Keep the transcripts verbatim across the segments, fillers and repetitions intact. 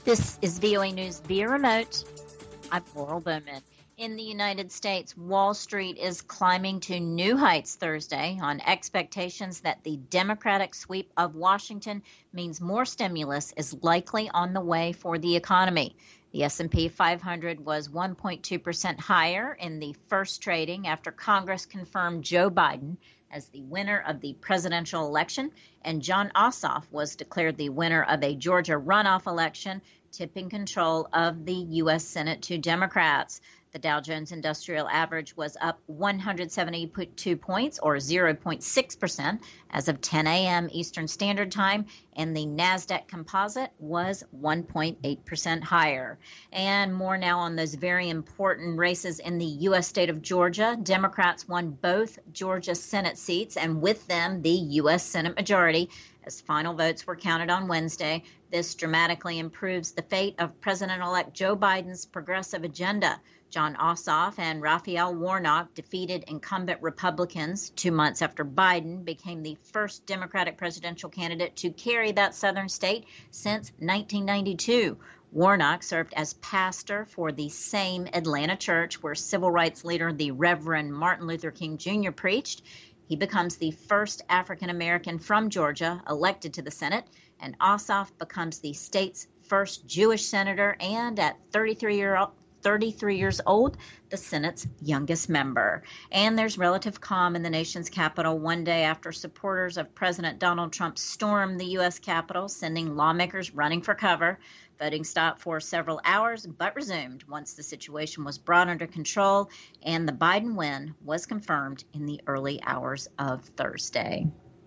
This is V O A News via remote. I'm Laurel Bowman. In the United States, Wall Street is climbing to new heights Thursday on expectations that the Democratic sweep of Washington means more stimulus is likely on the way for the economy. The S and P five hundred was one point two percent higher in the first trading after Congress confirmed Joe Biden as the winner of the presidential election, and Jon Ossoff was declared the winner of a Georgia runoff election, tipping control of the U S Senate to Democrats. The Dow Jones Industrial Average was up one hundred seventy-two points, or zero point six percent, as of ten a.m. Eastern Standard Time, and the NASDAQ Composite was one point eight percent higher. And more now on those very important races in the U S state of Georgia. Democrats won both Georgia Senate seats, and with them, the U S Senate majority. As final votes were counted on Wednesday, this dramatically improves the fate of President-elect Joe Biden's progressive agenda. Jon Ossoff and Raphael Warnock defeated incumbent Republicans two months after Biden became the first Democratic presidential candidate to carry that southern state since nineteen ninety-two. Warnock served as pastor for the same Atlanta church where civil rights leader the Reverend Martin Luther King Junior preached. He becomes the first African-American from Georgia elected to the Senate, and Ossoff becomes the state's first Jewish senator and at thirty-three years old, the Senate's youngest member. And there's relative calm in the nation's capital one day after supporters of President Donald Trump stormed the U S Capitol, sending lawmakers running for cover. Voting stopped for several hours, but resumed once the situation was brought under control, and the Biden win was confirmed in the early hours of Thursday.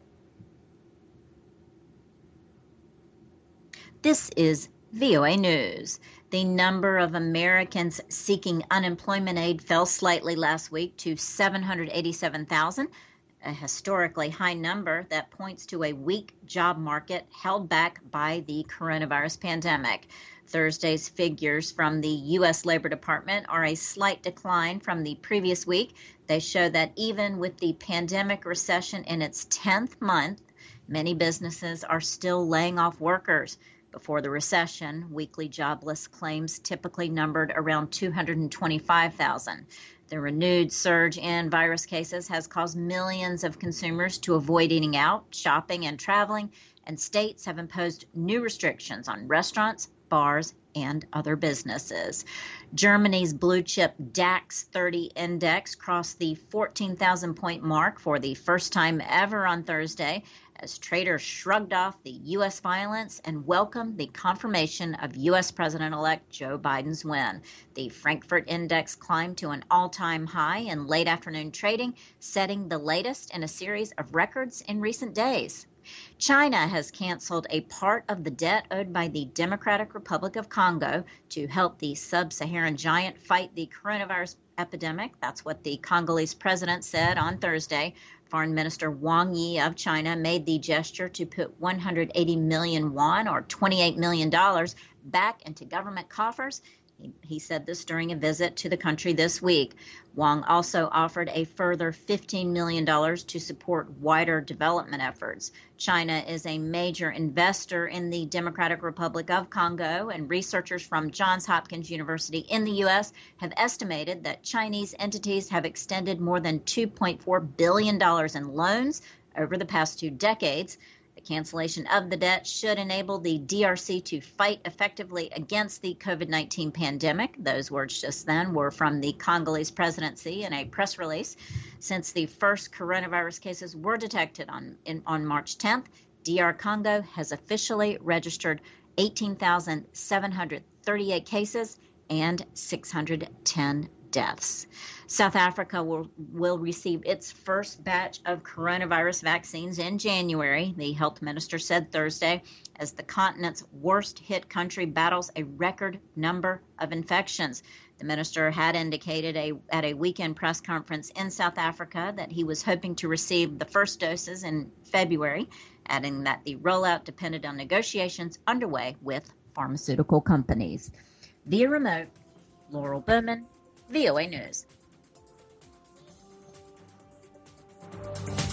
This is V O A News. The number of Americans seeking unemployment aid fell slightly last week to seven hundred eighty-seven thousand, a historically high number that points to a weak job market held back by the coronavirus pandemic. Thursday's figures from the U S Labor Department are a slight decline from the previous week. They show that even with the pandemic recession in its tenth month, many businesses are still laying off workers. Before the recession, weekly jobless claims typically numbered around two hundred twenty-five thousand. The renewed surge in virus cases has caused millions of consumers to avoid eating out, shopping, and traveling, and states have imposed new restrictions on restaurants, bars, and other businesses. Germany's blue chip DAX thirty index crossed the fourteen thousand point mark for the first time ever on Thursday, as traders shrugged off the U S violence and welcomed the confirmation of U S President-elect Joe Biden's win. The Frankfurt Index climbed to an all-time high in late afternoon trading, setting the latest in a series of records in recent days. China has canceled a part of the debt owed by the Democratic Republic of Congo to help the sub-Saharan giant fight the coronavirus epidemic. That's what the Congolese president said on Thursday. Foreign Minister Wang Yi of China made the gesture to put one hundred eighty million won, or twenty-eight million dollars, back into government coffers. He, he said this during a visit to the country this week. Wang also offered a further fifteen million dollars to support wider development efforts. China is a major investor in the Democratic Republic of Congo, and researchers from Johns Hopkins University in the U S have estimated that Chinese entities have extended more than two point four billion dollars in loans over the past two decades. The cancellation of the debt should enable the D R C to fight effectively against the COVID nineteen pandemic. Those words just then were from the Congolese presidency in a press release. Since the first coronavirus cases were detected on, in, on March tenth, D R Congo has officially registered eighteen thousand seven hundred thirty-eight cases and six hundred ten deaths. South Africa will, will receive its first batch of coronavirus vaccines in January, the health minister said Thursday, as the continent's worst-hit country battles a record number of infections. The minister had indicated a, at a weekend press conference in South Africa that he was hoping to receive the first doses in February, adding that the rollout depended on negotiations underway with pharmaceutical companies. Via remote, Laurel Bowman, V O A News.